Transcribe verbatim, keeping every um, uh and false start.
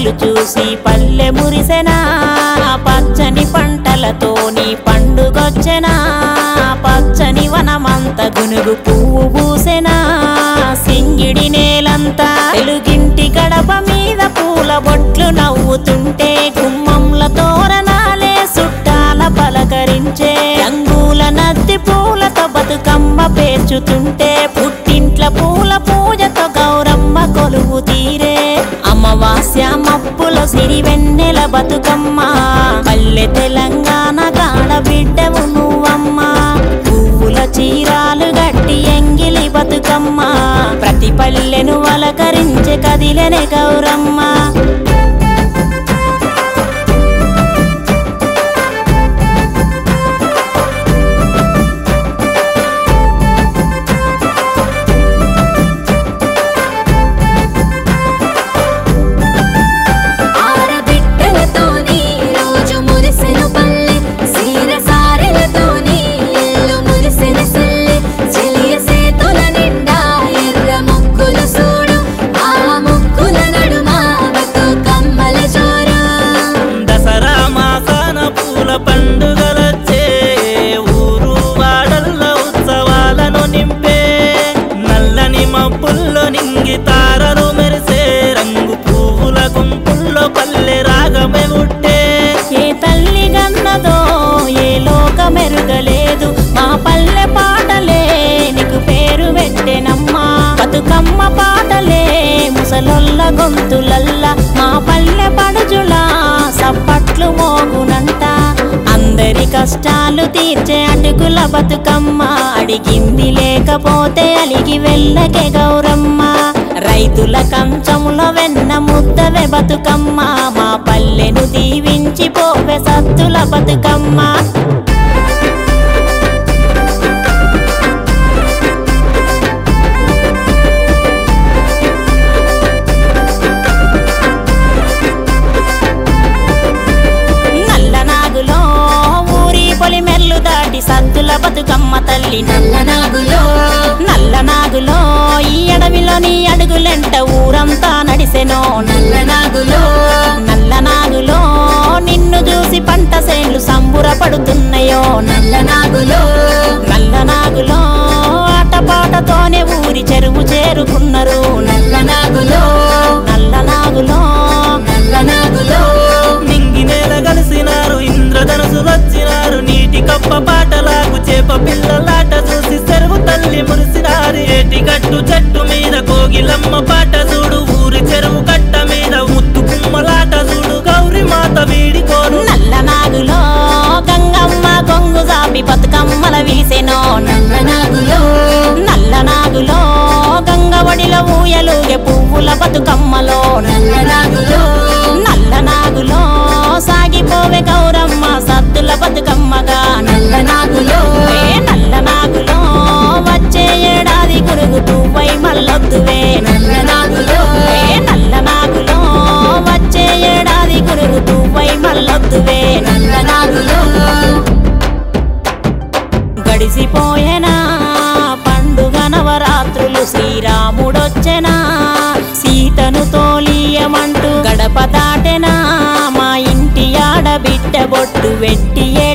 పంటలు చూసి పల్లె మురిసెనా, పచ్చని పంటలతోని పండుగొచ్చెనా, పచ్చని వనమంత గునుగు పువ్వు పూసెనా, సింగిడి నేలంతా తెలుగింటి గడప మీద పూల బొట్లు నవ్వుతుంటే, గుమ్మంల తోరణాలే చుట్టాల పలకరించే, రంగుల నద్ది పూలతో బతుకమ్మ పేర్చుతుంటే, పుట్టింట్ల పూల పూజతో గౌరమ్మ కొలువు తీరే, అమావాస్య మబ్బుల సిరివెన్నెల బతుకమ్మ, పల్లె తెలంగాణ గాడ బిడ్డవు నువ్వమ్మ, పువ్వుల చీరాలు గట్టి ఎంగిలి బతుకమ్మ, ప్రతి పల్లెను అలకరించే కదిలెనే గౌరమ్మ. పండుగలొచ్చే ఊరు వాడల్ల ఉత్సవాలను నింపే, నల్లని మబ్బుల్లో నింగి తారలు మెరిసే, రంగు పువ్వుల గుంపుల్లో పల్లె రాగమే ఉట్టే, ఏ తల్లి గన్నదో ఏ లోకమెరుగలేదు, మా పల్లె పాటలే నీకు పేరు పెట్టెనమ్మా, బతుకమ్మ పాటలే ముసలొల్ల గొంతులల్ల, మా పల్లె పడుజుల సప్పట్లు మోగునంట, అందరి కష్టాలు తీర్చే అటుకుల బతుకమ్మ, అడిగింది లేకపోతే అలిగి వెళ్ళకే గౌరమ్మ, రైతుల కంచములో వెన్న ముద్దవే బతుకమ్మ, మా పల్లెను దీవించి పోవే సత్తుల బతుకమ్మ. మెల్లు దాటి సద్దుల బతుకమ్మ తల్లి నల్లనాగులో నల్లనాగులో, ఈ అడవిలోని అడుగులెంట ఊరంతా నడిసెనో, నల్లనాగులో నల్లనాగులో నిన్ను చూసి పంట సేన్లు సంబురపడుతున్నాయో, నల్లనాగులో నల్లనాగులో ఆటపాటతోనే ఊరి చెరువు చేరుకున్నారు, నల్లనాగులో నల్లనాగులో నల్లనాగులో నింగి నేల కలిసినారు, ఇంద్రధనుసు వచ్చినారు, నీటి కప్ప పాటలాగు చేప పిల్లలాట చూసి చెరువు తల్లి మురిసినారు, ఏటి గట్టు చెట్టు మీద కోగిలమ్మ పాట చూడు, ఊరి చెరువు కట్ట మీద ముత్తు కుమ్మలాట చూడు, గౌరి మాత వీడికోను, నల్లనాగులో గంగమ్మ గొంగు జాపి బతుకమ్మల విలిసెనో, నల్లనాగులో నల్లనాగులో గంగవడిలో ఊయలుగే పువ్వుల బతుకమ్మలో, నల్లనాగులో నల్లనాగులో సాగిపోవే గౌరమ్మ సద్దుల బతుకమ్మగా, నల్లనాగులో ఏ నల్లనాగులో వచ్చే ఏడాది గురుగు తువ్వై మల్లొద్దువే, నల్లనాగులో ఏ నల్లనాగులో వచ్చే ఏడాది గురుగు తువ్వై మల్లొద్దువే, నల్లనాగులో గడిసిపోయేనా పండుగ నవరాత్రులు, శ్రీరాముడొచ్చెనా సీతను తోలియమంటూ గడప దాటెనా, మా ఇంటి ఆడబిడ్డ బొట్టు వెట్టి